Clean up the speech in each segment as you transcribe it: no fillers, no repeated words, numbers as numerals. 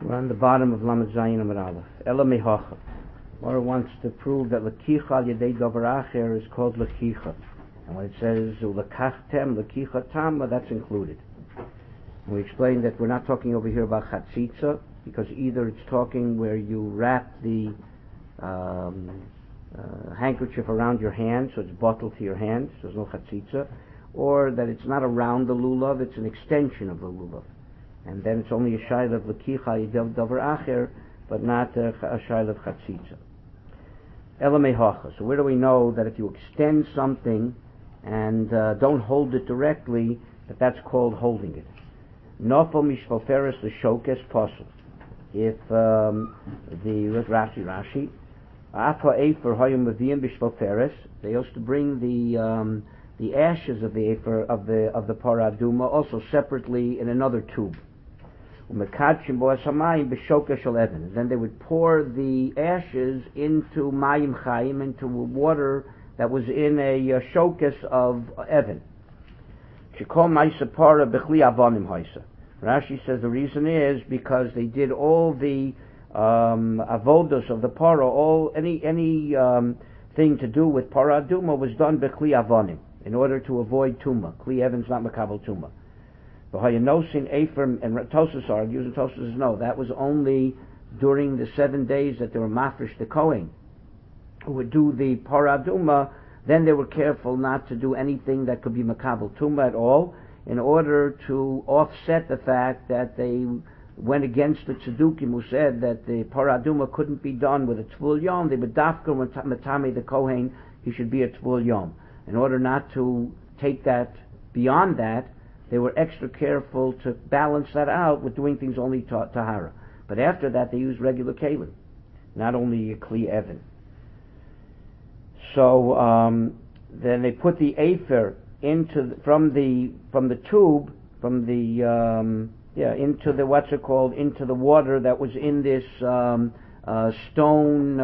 We're on the bottom of Lamed Zayin Amud Aleph. Ela mehacha. Mora wants to prove that lekicha al yedei davar acher is called lekicha, and when it says lekachtem lekicha tama, that's included. And we explained that we're not talking over here about chatzitza, because either it's talking where you wrap the handkerchief around your hand, so it's bottled to your hand, so there's no chatzitza, or that it's not around the lulav, it's an extension of the lulav. And then it's only a shayla of lekicha yedei davar acher, but not a shayla of chatzitza. Ela mehacha. So where do we know that if you extend something and don't hold it directly, that's called holding it? Nofel mishvalferes l'shokes posel. If Rashi Afa Efer Hayom Maviyim b'shvalferes, they used to bring the ashes of the Efer of the paraduma also separately in another tube. And then they would pour the ashes into mayim chayim, into water that was in a shokas of Evan. Rashi says the reason is because they did all the avodos of the para, any thing to do with paraduma was done b'chli avonim in order to avoid tuma. Kli Evan's not makabel tuma. And Tosfos argues, and Tosfos says no, that was only during the 7 days that they were mafresh the Kohen, who would do the paraduma. Then they were careful not to do anything that could be makabel tuma at all, in order to offset the fact that they went against the tzedukim who said that the paraduma couldn't be done with a tvul yom. They would dafka matame the Kohen, he should be a tvul yom. In order not to take that beyond that, they were extra careful to balance that out with doing things only tahara. But after that, they used regular kalim, not only a kli Evan. So then they put the afer from the tube into the into the water that was in this stone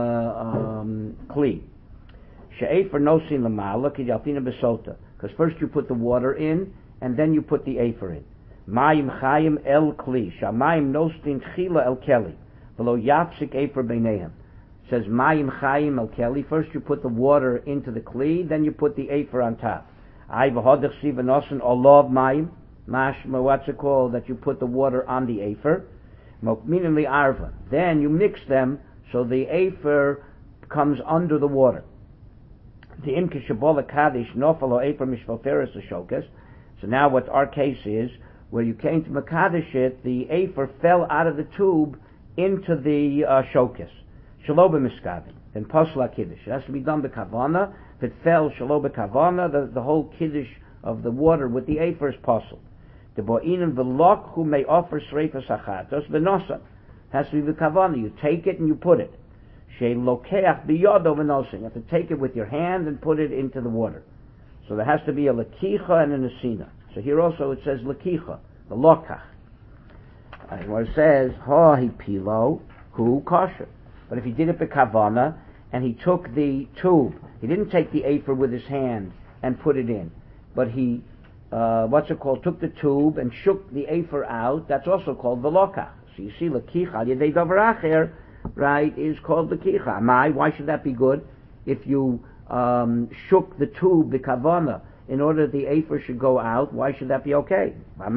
kli. She'efer nosin lamala k'yaltina besota. Because first you put the water in, and then you put the afer in. Mayim chayim el kli. Shamayim nostin chila el keli. V'lo yapsik afer beinehem. Says mayim chayim el keli. First you put the water into the kli, then you put the afer on top. Ay v'hodech siva nosin olav mayim. Mashma, what's it called? That you put the water on the afer. Mokminimli arva. Then you mix them so the afer comes under the water. The imke shabola kaddish nofalo afer mishvalferes l'shokas. So now what our case is, where you came to Makadish it, the afer fell out of the tube into the shokas. Shaloba miskavin. Then posla kiddush. It has to be done b'kavana. If it fell shaloba kavana, the whole kiddush of the water with the afer is posel. The bo'inin v'lok who may offer sreifas achatos v'nosan. Has to be b'kavana. You take it and you put it. She lokeach biyodo v'nosan. You have to take it with your hand and put it into the water. So there has to be a lekicha and a nesina. So here also it says lekicha, the lokach. And what it says, ha hi pilo, hu kosher. But if he did it b'kavana, and he took the tube, he didn't take the afer with his hand and put it in, but he, took the tube and shook the afer out, that's also called the lokach. So you see lekicha, al yedei davar acher, right, is called lekicha. Why should that be good? If you shook the tube, the kavana, in order that the afer should go out, why should that be okay? It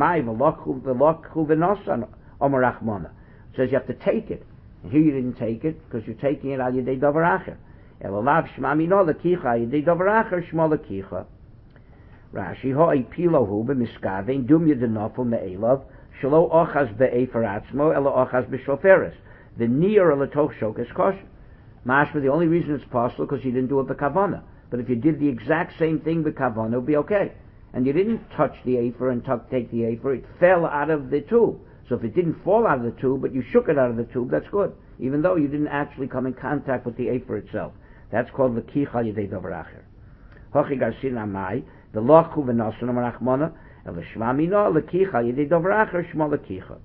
says you have to take it. And here you didn't take it, because you're taking it al yedei davar acher. Elolav shma mino lekicha al yedei davar acher shma lekicha. Rashi ho'i pilohu b'miskavein dum yedenofel me'elav shelo ochaz be'efer atzmo elo ochaz b'shoferet. The near letoch shokas kosher. Mashma, the only reason it's possible because you didn't do it b'kavana. But if you did the exact same thing b'kavana, it would be okay. And you didn't touch the afer and take the afer, it fell out of the tube. So if it didn't fall out of the tube, but you shook it out of the tube, that's good. Even though you didn't actually come in contact with the afer itself. That's called lekicha yedei davar acher. Hochi garsin amai, the lochu v'nosun amarachmona, el shma mino lekicha yedei davar acher shma lekicha.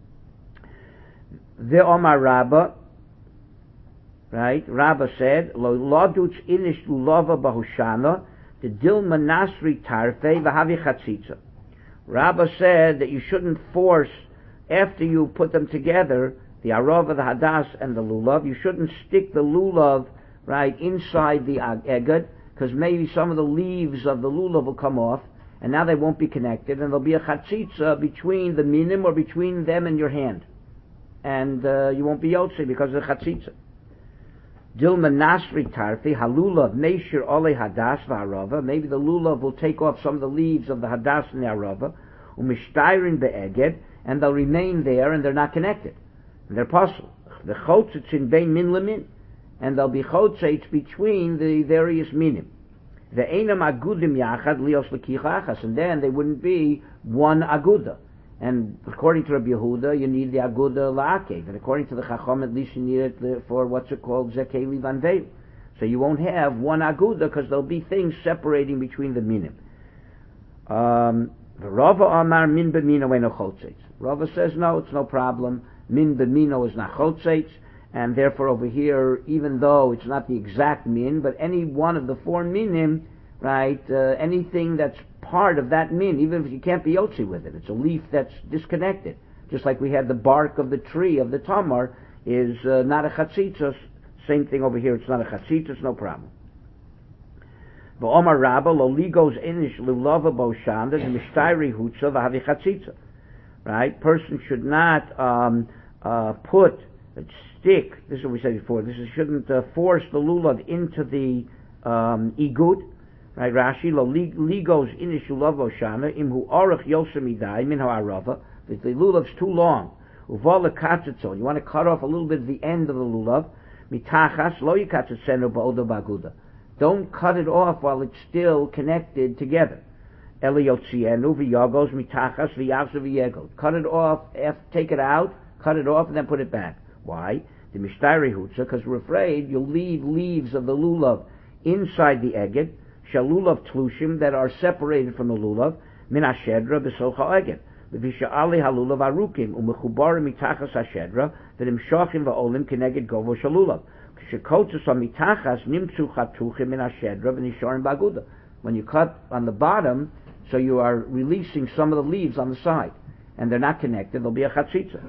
The Omar Rabba, right? Rabba said, "Lo laduch inish lulava bahushana, the dilma nasri tarfe v'havi chatzitza." Rabba said that you shouldn't force after you put them together, the arava, the hadas, and the lulav, you shouldn't stick the lulav right inside the eged, because maybe some of the leaves of the lulav will come off, and now they won't be connected, and there'll be a chatzitza between the minim or between them and your hand, and you won't be yotze because of the chatzitza. Dilma nasri tarfi halulav meishir ole hadas v'arava. Maybe the lulav will take off some of the leaves of the hadas and the arava, umishtarin be'eged, and they'll remain there, and they're not connected. And they're possible. The chotzitz in bein min lemin, and there'll be chotzitz between the various minim. The einam agudim yachad lios l'kicha achas, and then they wouldn't be one aguda. And according to Rabbi Yehuda, you need the aguda la'akev, and according to the Chacham, at least you need it for what's it called, zekei livanveu. So you won't have one aguda because there'll be things separating between the minim. Rava Amar min b'mino eno chotzitz. Rava says no, it's no problem. Min b'mino is not chotzitz, and therefore over here, even though it's not the exact min, but any one of the four minim, right, anything that's part of that min, even if you can't be yotzi with it, it's a leaf that's disconnected. Just like we had the bark of the tree of the tamar is not a chatzitza. Same thing over here, it's not a chatzitza, it's no problem. V'omar Rabba lo ligos enish lulava boshanda mishtayri hutza v'havi chatzitza. Right, person should not stick. This is what we said before. Shouldn't force the lulav into the igud. Right, Rashi lo ligos inish lulav oshana imhu orach yosemidai min ha'arava. If the lulav's too long, uvala katzitzo, you want to cut off a little bit of the end of the lulav. Mitachas lo yikatzetsenu ba'odo ba'aguda. Don't cut it off while it's still connected together. Eliyotzienu v'yagos mitachas v'yavzu v'yegol. Cut it off, take it out, cut it off, and then put it back. Why? The mishtari hutza, because we're afraid you'll leave leaves of the lulav inside the eged, shalulav tlushim, that are separated from the lulav, min hashedra b'socha eged. V'visha'ali halulav arukim, u'mechubarim mitachas hashedra, v'nimshachim va'olim keneged govo shalulav. K'shekotzus mitachas nimtzu chatuchim min hashedra v'nisharim ba'aguda. When you cut on the bottom, so you are releasing some of the leaves on the side, and they're not connected, there'll be a chatzitza.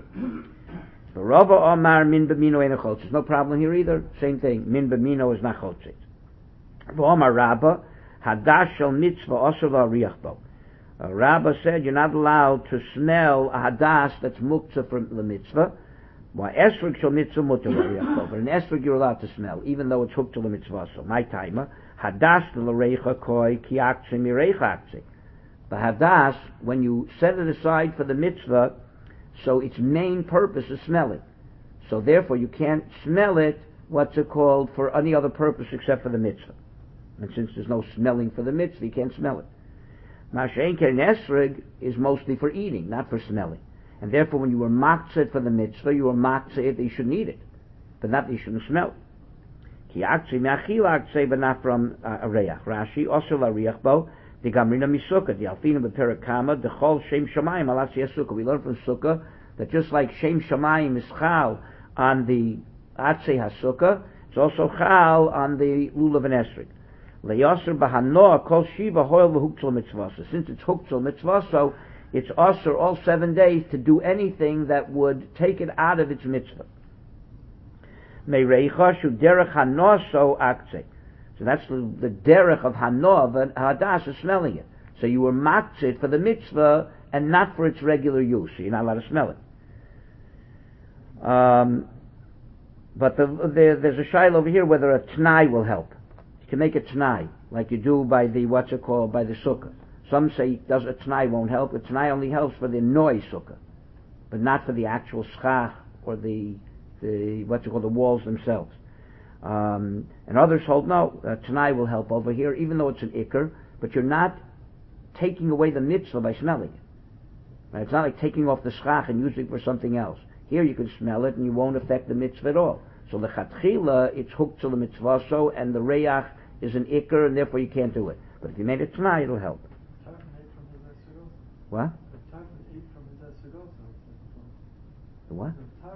Rava Omar min b'mino eno chotzitz. No problem here either. Same thing. Min b'mino is not chotzitz. V'omar Rabba hadash shel mitzvah osur la'ariach bo. Rabba said you're not allowed to smell a hadas that's muktzah from the mitzvah. Why esrog shel mitzvah mutar la'ariach bo. But an esrog you're allowed to smell, even though it's hooked to the mitzvah. So my timer hadas l'reicha koi ki aktzeh mireicha aktzeh. The hadas, when you set it aside for the mitzvah, so its main purpose is smelling. So therefore you can't smell it, what's it called, for any other purpose except for the mitzvah. And since there's no smelling for the mitzvah, you can't smell it. Masha'en ken esrog is mostly for eating, not for smelling. And therefore when you were maktzeh for the mitzvah, you were maktzeh that you shouldn't eat it, but not that you shouldn't smell it. Ki aktzeh me'achil aktzeh, but not from a reach. Rashi, osur la'ariach bo, the Gamrina Misukah, the Alfina B'Perakama, the Chol Shem Shamayim Alatzi Sukkah. We learn from Sukkah that just like Shem Shamayim is Chal on the Atzei HaSukkah, it's also Chal on the Lulav and Esrog. Le'yasr B'Hanoah Kol Shiva Hoil V'Huktzal Mitzvah. Since it's Huktzal Mitzvah, so it's Asr all 7 days to do anything that would take it out of its mitzvah. Me'reicha Shu Derech Hanoah So Aktzei. So that's the derech of hanoah, but hadas is smelling it. So you were maktzeh for the mitzvah and not for its regular use. So you're not allowed to smell it. But there's a shaila over here whether a t'nai will help. You can make a t'nai, like you do by the, what's it called, by the sukkah. Some say a t'nai won't help. A t'nai only helps for the noise sukkah, but not for the actual schach or the what's it called, the walls themselves. And others hold no, Tanai will help over here, even though it's an ikr, but you're not taking away the mitzvah by smelling it. Right? It's not like taking off the schach and using it for something else. Here you can smell it and you won't affect the mitzvah at all. So the chatchila, it's hooked to the mitzvah, so, and the reyach is an ikr, and therefore you can't do it. But if you made it Tanai, it'll help. What? The what?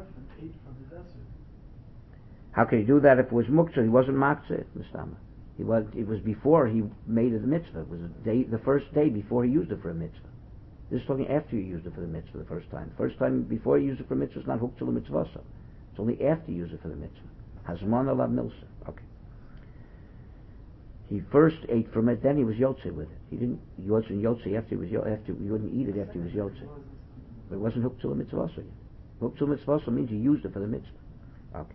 How can he do that if it was muktzah? He wasn't maktzeh, Mistama. It was before he made it a mitzvah. It was the first day before he used it for a mitzvah. This is talking after you used it for the mitzvah the first time. The first time before you use it for mitzvah, it's not hooked to the mitzvah. It's only after you use it for the mitzvah. Hazman alav milsa. Okay. He first ate from it, then he was yotze with it. He wasn't yotze after he was after you wouldn't eat it after he was yotze. But it wasn't hooked to the mitzvah yet. Hooked to the mitzvah means you used it for the mitzvah. Okay.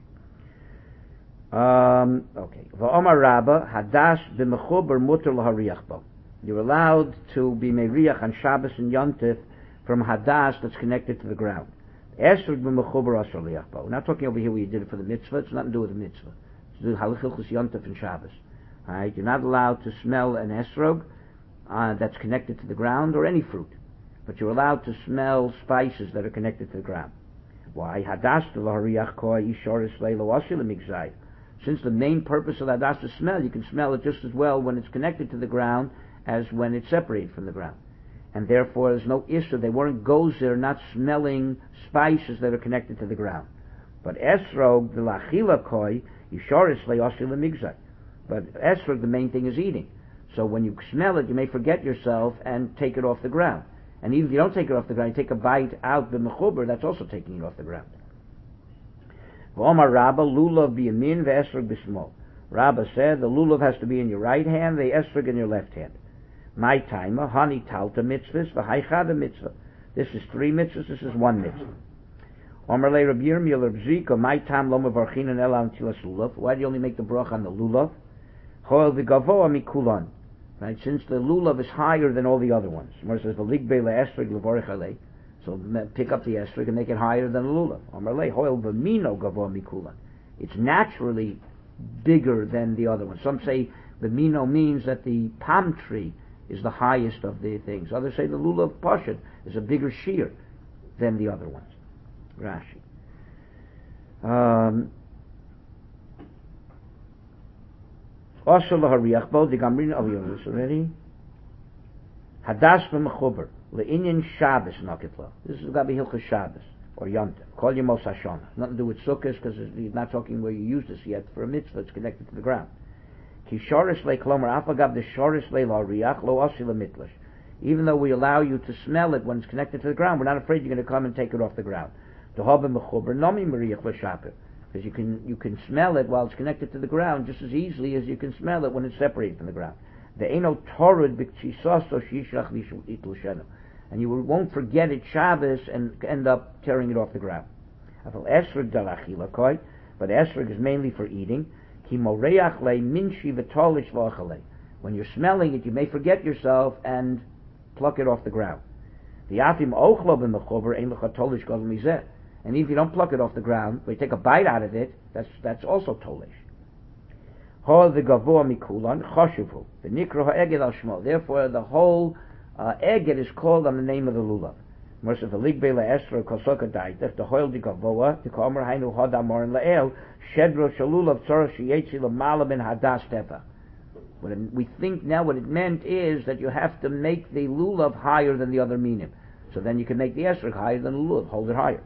Okay. V'omar Rabba hadas b'mechuber muter lahariach bo. You're allowed to be meriach on Shabbos and Yontif from hadas that's connected to the ground. Esrog b'mechuber asher liach bo. We're not talking over here where you did it for the mitzvah. It's nothing to do with the mitzvah. It's to do with halachilchus Yontif and Shabbos. All right. You're not allowed to smell an esrog that's connected to the ground or any fruit, but you're allowed to smell spices that are connected to the ground. Why? Hadas lahariach koi ishoris leilo asil migzai. Since the main purpose of hadas is smell, you can smell it just as well when it's connected to the ground as when it's separated from the ground. And therefore there's no issue. They weren't gozer, not smelling spices that are connected to the ground. But esrog, the lachila koi, yishoris le'osil migzai. But esrog, the main thing is eating. So when you smell it, you may forget yourself and take it off the ground. And even if you don't take it off the ground, you take a bite out the mechuber, that's also taking it off the ground. V'omar Rabba, lulav biyamin ve'esrog b'smol. Rabba said the lulav has to be in your right hand, the esrog in your left hand. My timer, hani talta mitzvahs, v'haichada mitzvah. This is 3 mitzvahs, this is 1 mitzvah. Omar le Rabbi Yirmiyah le Bzika, my time lo mevarchinan ela antilas lulav. Why do you only make the bracha on the lulav? Hoel v'gavoa mikulan. Right, since the lulav is higher than all the other ones. Where it says v'ligbe le'esrog levorech alei. So pick up the esrog and make it higher than the lulav. Omar le hoel v'mino gavoa mikulan. It's naturally bigger than the other ones. Some say the mino means that the palm tree is the highest of the things. Others say the lulav pashut is a bigger shear than the other ones. Rashi. Also lahariach bo the gamrin of this already. Hadas b'mechuber le'inyan Shabbos nakitla. This is going to be hilchos Shabbos or Yontif. Kol yemos hashana. Nothing to do with sukkahs because he's not talking where you use this yet for a mitzvah. It's connected to the ground. Ki shoris le klomer afagav the shoris le lahariach lo asila mitlash. Even though we allow you to smell it when it's connected to the ground, we're not afraid you're going to come and take it off the ground. To haba mechuber nami meriach l'shapir. Because you can smell it while it's connected to the ground just as easily as you can smell it when it's separated from the ground. And you won't forget it Shabbos and end up tearing it off the ground. But esrog is mainly for eating. When you're smelling it, you may forget yourself and pluck it off the ground. And if you don't pluck it off the ground, but you take a bite out of it, that's also tolish. Therefore, the whole eged is called on the name of the lulav. We think now what it meant is that you have to make the lulav higher than the other minim. So then you can make the esrog higher than the lulav, hold it higher.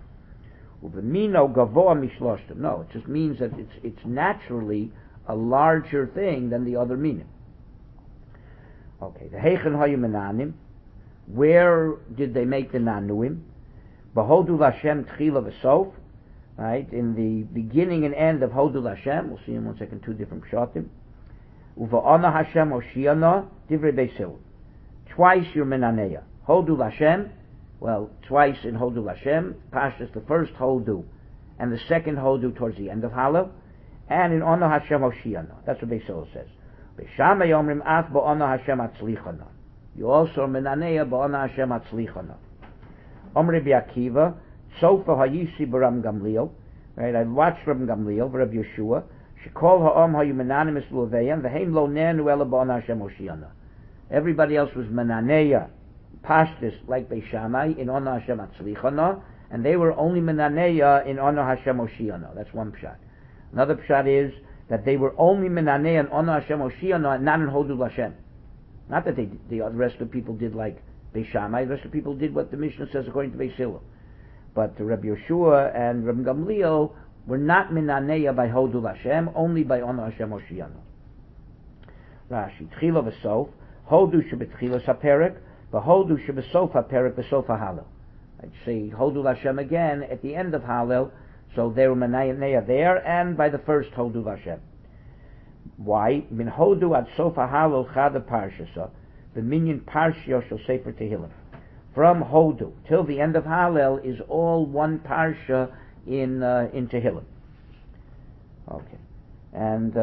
No, it just means that it's naturally a larger thing than the other minim. Okay, the heichen hayu menanim. Where did they make the nanuim? Behodu Lashem tchila v'sof. Right, in the beginning and end of Hodu Lashem. We'll see in 1 second 2 different pshatim. Uva'ana Hashem Oshiana divrei Beisil. Twice you're menaneya. Hodu Lashem. Well, twice in Hodu Lashem. Pashas, the first Hodu, and the second Hodu towards the end of Halav. And in Ono Hashem Oshiana. That's what Beisil says. Beishama Yomrim Af Ba'ona Hashem Atzlichana. You also menaneya Ba'ona Hashem Atzlichana. Omri Bi'akiva. Sofa Hayisi Baram Gamliel. Right, I watched Rabbi Gamliel, Rabbi Yeshua. Shekol Ha'om Hayu Menanimis Luveyan. V'heim Lo Nenu Ela Ba'ona Hashem Oshiana. Everybody else was menaneya. Pashtis like Beishamai in Ono Hashem Atzlichana, and they were only menaneya in Ono Hashem Oshiana. That's one pshat. Another pshat is that they were only menaneya in Ono Hashem Oshiana, and not in Hodu Lashem. Not that the rest of the people did like Beishamai. The rest of the people did what the Mishnah says according to Beis Hillel. But Rabbi Yeshua and Rabbi Gamliel were not menaneya by Hodu Lashem, only by Ono Hashem Oshiana. Rashi Tchila v'Sof Hodu shebetchila saperek. V'hodu shebesofa perik besofa Hallel. I'd say Hodu Hashem again at the end of Hallel, so they're Menanea there, and by the first Hodu Hashem. Why? Min Hodu ad Sofa Hallel Chada Parshasa, the Minyan Parshio shel Sefer Tehillim. From Hodu till the end of Hallel is all one Parsha in Tehillim. Okay. And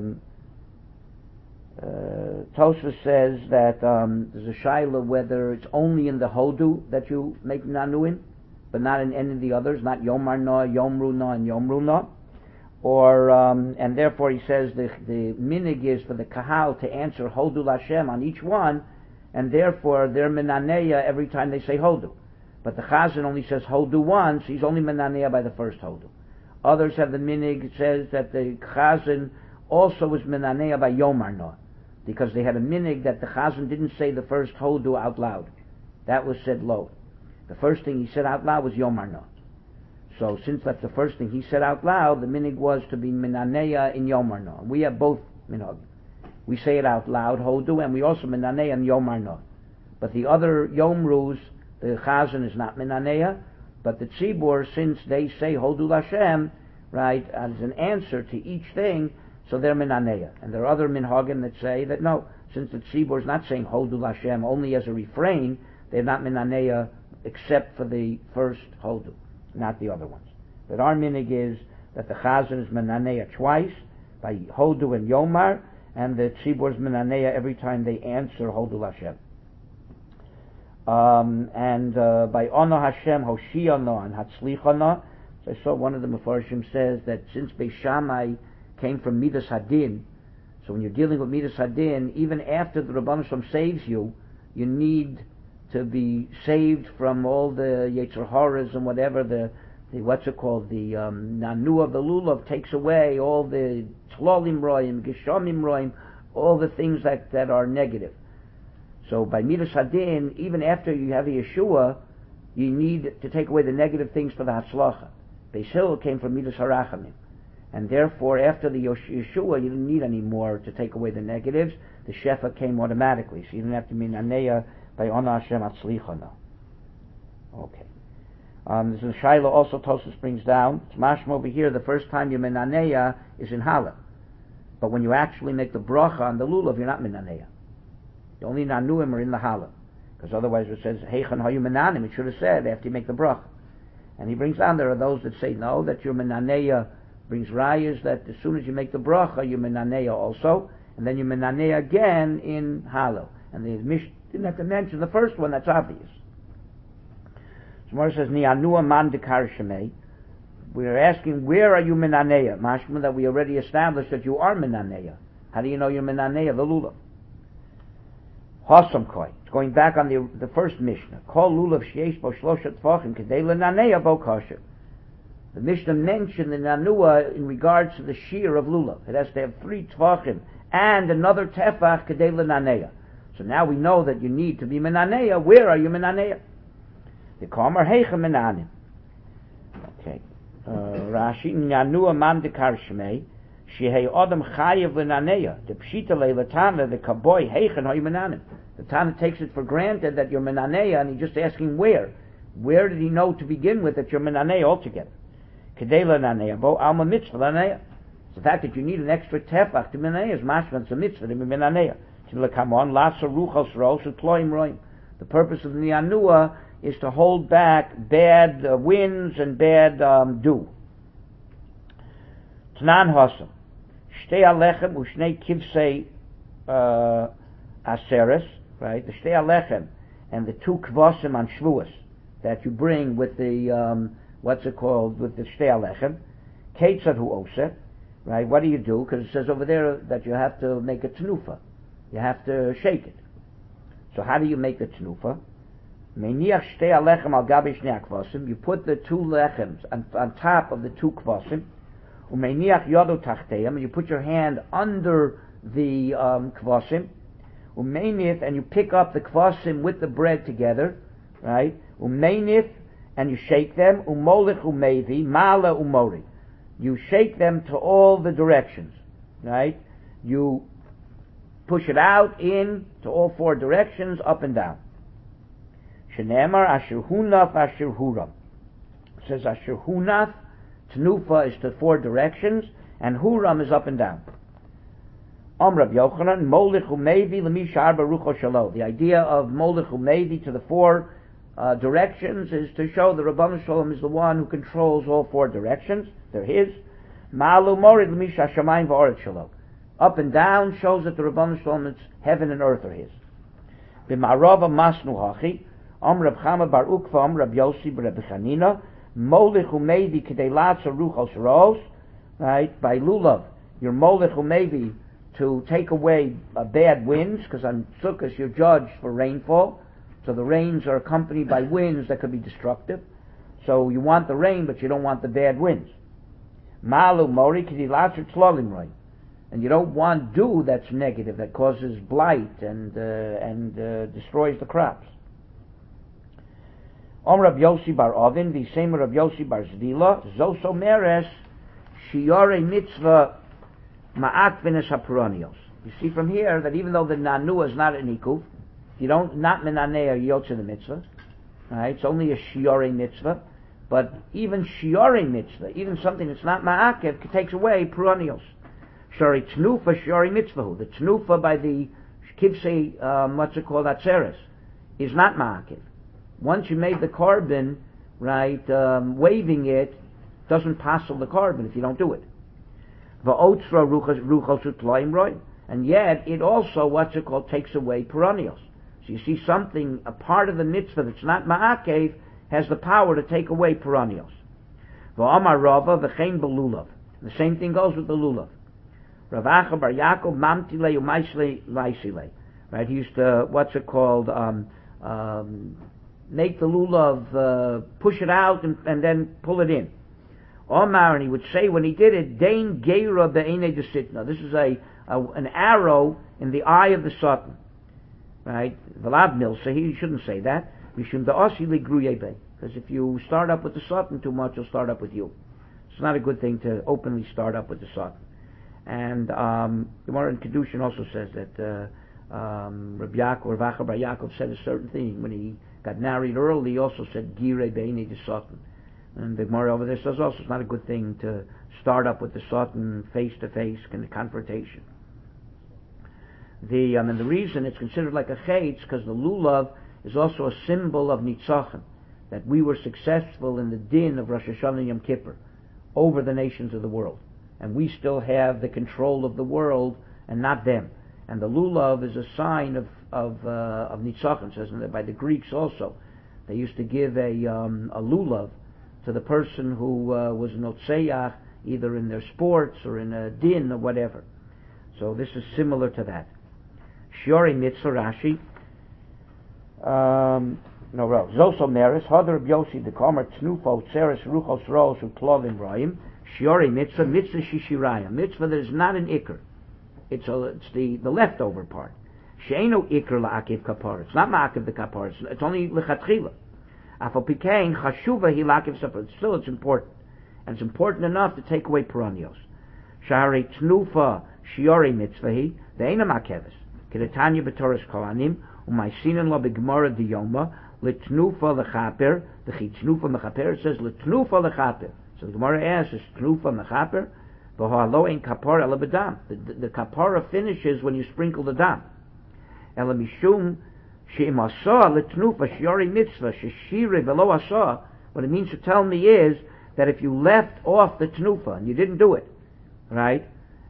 Tosfos says that there's a shaila whether it's only in the Hodu that you make Nanuin, but not in any of the others, not Yomar No, Yomru No, and Yomru No. Or and therefore he says the minig is for the Kahal to answer Hodu Lashem on each one, and therefore they're Menaneya every time they say Hodu. But the Chazan only says Hodu once, he's only Menaneya by the first Hodu. Others have the minig, it says that the Chazan also was Menaneya by Yomar No, because they had a minig that the Chazan didn't say the first Hodu out loud. That was said low. The first thing he said out loud was Yomar No. So since that's the first thing he said out loud, the minig was to be Menaneya in Yomar No. We have both minog. We say it out loud, Hodu, and we also Menaneya in Yomar No. But the other Yomrus, the Chazan is not Menaneya, but the Tzibur, since they say Hodu Lashem, right, as an answer to each thing, so they're Menaneya. And there are other Minhagim that say that no, since the Tzibur is not saying Hodu Lashem only as a refrain, they're not Menaneya except for the first Hodu, not the other ones. But our minig is that the Chazan is Menaneya twice, by Hodu and Yomar, and the Tzibur is Menaneya every time they answer Hodu Lashem. And by Ono Hashem, Hoshia No, and Hatzlicha No. So I saw one of the Mefarshim says that since Beis Shammai came from Midas Hadin, so when you're dealing with Midas Hadin, even after the Rabban Shalom saves you, you need to be saved from all the Yetzer Haras and whatever the what's it called, the Nanu of the Lulav takes away all the Tlolim Roim, Geshamim Roim, all the things that are negative. So by Midas Hadin, even after you have a Yeshua, you need to take away the negative things for the Hatzlacha. Beis Hillel came from Midas Harachamim. And therefore, after the Yeshua, you didn't need any more to take away the negatives. The Shefa came automatically, so you didn't have to be Naneya by Ona Hashem Atzlicha No. Okay. This is Shaila also Tosfos brings down. It's mashma over here, the first time you Menaneya is in Hala. But when you actually make the bracha on the lulav, you're not Menaneya. The only Nanuim are in the Hala. Because otherwise it says, Heichan Hayu Menanim, it should have said after you make the bracha. And he brings down, there are those that say, no, that your Menaneya brings rayas, that as soon as you make the bracha, you Menaneya also, and then you Menaneya again in Hala. And the Mishnah didn't have to mention the first one, that's obvious. Gemara says, Ni'anua man dekar shemei. We're asking, where are you Menaneya? Mashma that we already established that you are Menaneya. How do you know you're Menaneya? The lulav. Hosam koi. It's going back on the first Mishnah. Kol lulav sheyesh bo shlosha tfachim kedei lenaneya bo kosher. The Mishnah mentioned the nanua in regards to the shear of lulav. It has to have 3 tfachim and another tefach kedei lenaneya. So now we know that you need to be Menaneya. Where are you Menaneya? The Kamar Heicha Menanim. Okay. Rashi Nanua Man Dekar Shmei Shehei Adam Chayev Lenaneya. The Pshita Leilatana the Kaboy Heichen Hoy Menanim. The Tana takes it for granted that you're Menaneya, and he's just asking where. Where did he know to begin with that you're Menaneya altogether? Kedei Lenaneya Bo Alma Mitzvah Lenaneya. The fact that you need an extra tefach to Menaneya is mashman. It's a mitzvah to be Menaneya. The purpose of the Nianua is to hold back bad winds and bad dew. Tnan Hosam. Shtei Alechem Ushnei Kivsei Aseres, right? The Shtei Alechem and the 2 Kvosim on Shvuas that you bring with the, with the Shtei Alechem. Ketzad Hu Oseh, right? What do you do? Because it says over there that you have to make a Tnufa. You have to shake it. So how do you make the tnufa? You put the 2 lechems on top of the 2 kvasim. And you put your hand under the kvasim. And you pick up the kvasim with the bread together, right? And you shake them. You shake them to all the directions, right? You push it out, in, to all 4 directions, up and down. Shenemar asher hunaf asher huram. It says asher hunaf, tnufa is to four directions, and huram is up and down. Rab Yochanan, molich umevi lemisha arba rucho shalo. The idea of molich umevi to the four directions is to show the Rabbanu Shalom is the one who controls all four directions. They're his. Ma'alu morid lemisha shamayim va'oret shalo. Up and down shows that the Rabbanu Shalom, it's heaven and earth are his. B'ma'arava masnu hachi. Rab Chama bar Ukva, Rab Yossi bar Reb Chanina, molich umevi k'dei latsa ruchos ros. Right, by lulav, you're molich umevi to take away bad winds, because on Sukkot you're judged for rainfall, so the rains are accompanied by winds that could be destructive. So you want the rain, but you don't want the bad winds. Malu mori k'dilatzer tzlolim roi, and you don't want dew that's negative, that causes blight and destroys the crops. Rab Yossi bar Ovin, the same Rab Yossi bar Zvila, zoso meres shiore mitzvah. You see from here that even though the nanua is not an ikuf, you don't not menaneh or yotze the mitzvah, right? It's only a shiore mitzvah, but even shiore mitzvah, even something that's not ma'akev, takes away peronios. Shari tnufa shiore mitzvah. The tnufa by the kivsei, what's it called, atzeres, is not ma'akev. Once you made the carbon, right, waving it doesn't passel the carbon if you don't do it. And yet it also, what's it called, takes away perennials. So you see something, a part of the mitzvah that's not ma'akev has the power to take away perennials. The same thing goes with the lulav. Rav Acha bar Yaakov mamtile u'maisle laisile. Right, he used to, what's it called, make the lulav, push it out and then pull it in. Omar, and he would say when he did it, Dain Geira Be'ene Desitna. This is an arrow in the eye of the Satan. Right? Vlad Milsa, he shouldn't say that. Because if you start up with the Satan too much, he'll start up with you. It's not a good thing to openly start up with the Satan. And the Gemara in Kedushin also says that Rav Acha bar Yaakov said a certain thing. When he got married early, he also said Gire Be'ene Desatan. And the Gemara over there says also it's not a good thing to start up with the Satan face to face in the confrontation. And the reason it's considered like a chetz because the lulav is also a symbol of nitzachon, that we were successful in the din of Rosh Hashanah and Yom Kippur over the nations of the world, and we still have the control of the world and not them. And the lulav is a sign of nitzachon. Says by the Greeks also, they used to give a lulav to the person who was notzeach, either in their sports or in a din or whatever. So this is similar to that. Shiori mitzvah Rashi. Zoso meres hadar b'yosi dekomer tnufo tzeres ruchos ros uklovim roim. Shiori mitzvah shishirayim. Mitzvah that is not an ikr. It's the leftover part. She'eno ikr la'akiv kapar. It's not ma'akiv the kapar. It's only lechatchila. Still it's important. And it's important enough to take away peronios. Shari tnufa shiori mitzvahi, ve'ena makeves. Kedetanya b'toras kohanim, u'maisinan lo b'gemara diyoma, l'tnufa l'chaper, the tnufa l'chaper, it says l'tnufa l'chaper. So the Gemara asks, is tnufa l'chaper? V'ho'alo ein kapar ela b'dam. The kapara finishes when you sprinkle the dam. Ela mishum, what it means to tell me is that if you left off the tnufa and you didn't do it, right?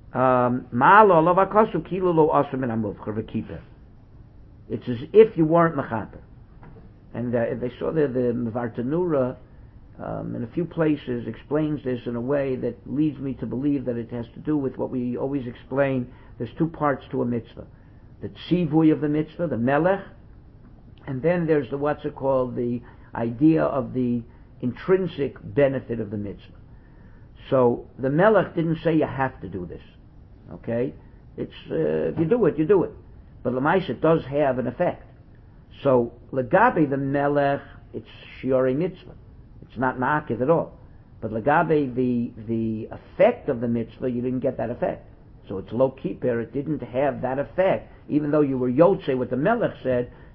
It's as if you weren't mechaper. And they saw the Vartanura in a few places explains this in a way that leads me to believe that it has to do with what we always explain. There's two parts to a mitzvah: the tzivui of the mitzvah, the melech. And then there's the idea of the intrinsic benefit of the mitzvah. So the Melech didn't say you have to do this. Okay? It's, if you do it, you do it. But L'maisa, it does have an effect. So, Lagabe the Melech, it's Shiori Mitzvah. It's not Ma'akiv at all. But Lagabe, the effect of the mitzvah, you didn't get that effect. So it's Lo Kippur, it didn't have that effect. Even though you were Yotze, what the Melech said,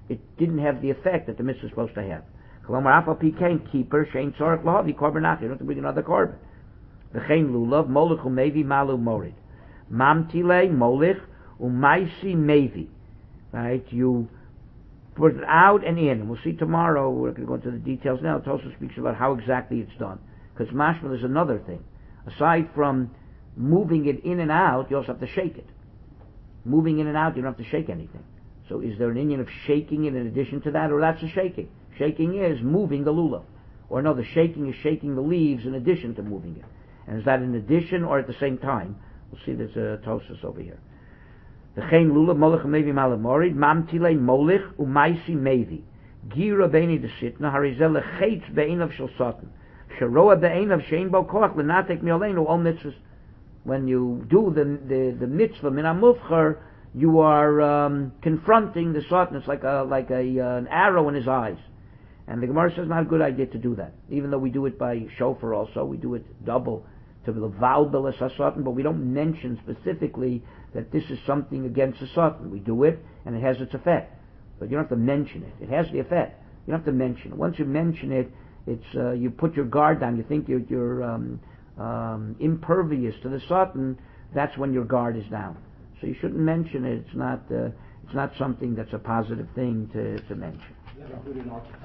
it didn't have the effect that the mitzvah is supposed to have. Kolomar afal pikein keeper shein tzorach lahavi korban nachri. You don't have to bring another korban. V'chein lulav molich umevi malu morid. Mamtile molich umaisi mevi. Right? You put it out and in. And we'll see tomorrow. We're going to go into the details now. Tosfos speaks about how exactly it's done. Because mashma, there's another thing. Aside from moving it in and out, you also have to shake it. Moving in and out, you don't have to shake anything. So is there an Indian of shaking it in addition to that, or that's a shaking? Shaking is moving the lulav. Or no, the shaking is shaking the leaves in addition to moving it. And is that in addition or at the same time? We'll see there's a Tosfos over here. V'chein lulav molech mevi malamorid, mamtile molich umaisi mevi. Gira beini desitna, harizel lechetz beinav shel satan. Sharoa beinav shein bo koach lenatek miolenu ol mitzvahs. When you do the mitzvah min hamufcher, you are confronting the satan. It's like an arrow in his eyes. And the Gemara says it's not a good idea to do that. Even though we do it by shofar also, we do it double to the valbel as satan, but we don't mention specifically that this is something against the satan. We do it, and it has its effect. But you don't have to mention it. It has the effect. You don't have to mention it. Once you mention it, it's you put your guard down. You think you're impervious to the satan. That's when your guard is down. So you shouldn't mention it. It's not something that's a positive thing to mention.